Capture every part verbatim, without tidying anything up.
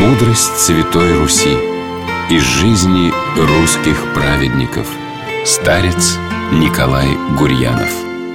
Мудрость Святой Руси из жизни русских праведников. Старец Николай Гурьянов.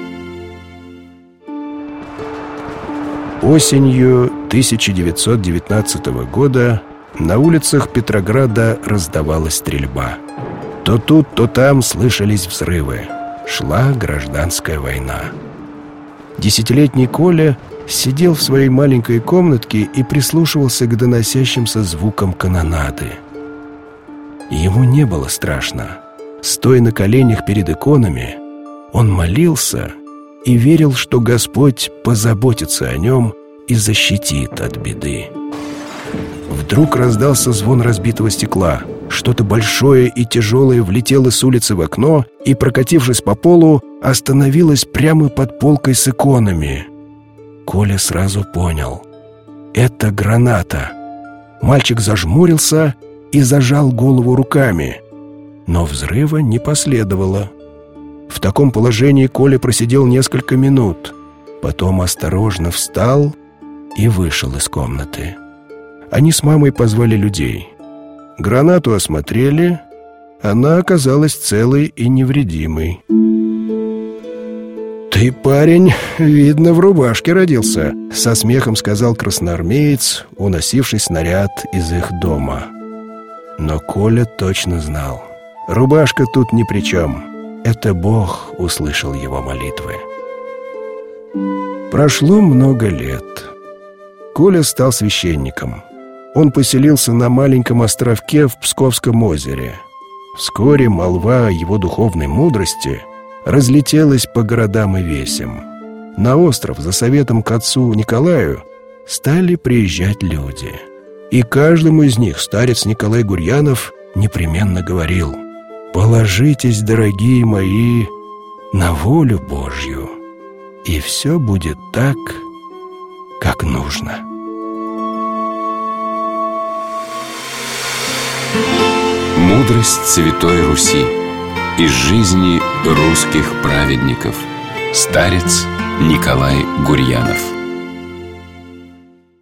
Осенью тысяча девятьсот девятнадцатого года на улицах Петрограда раздавалась стрельба. То тут, то там слышались взрывы. Шла гражданская война. Десятилетний Коля сидел в своей маленькой комнатке и прислушивался к доносящимся звукам канонады. Ему не было страшно. Стоя на коленях перед иконами, он молился и верил, что Господь позаботится о нем и защитит от беды. Вдруг раздался звон разбитого стекла. Что-то большое и тяжелое влетело с улицы в окно и, прокатившись по полу, остановилось прямо под полкой с иконами. Коля сразу понял — это граната. Мальчик зажмурился и зажал голову руками, но взрыва не последовало. В таком положении Коля просидел несколько минут, потом осторожно встал и вышел из комнаты. Они с мамой позвали людей. Гранату осмотрели, она оказалась целой и невредимой. «Ты, парень, видно, в рубашке родился», — со смехом сказал красноармеец, уносивший снаряд из их дома. Но Коля точно знал, рубашка тут ни при чем. Это Бог услышал его молитвы. Прошло много лет. Коля стал священником. Он поселился на маленьком островке в Псковском озере. Вскоре молва о его духовной мудрости разлетелась по городам и весям. На остров за советом к отцу Николаю стали приезжать люди. И каждому из них старец Николай Гурьянов непременно говорил: «Положитесь, дорогие мои, на волю Божью, и все будет так, как нужно». Мудрость Святой Руси из жизни русских праведников. Старец Николай Гурьянов.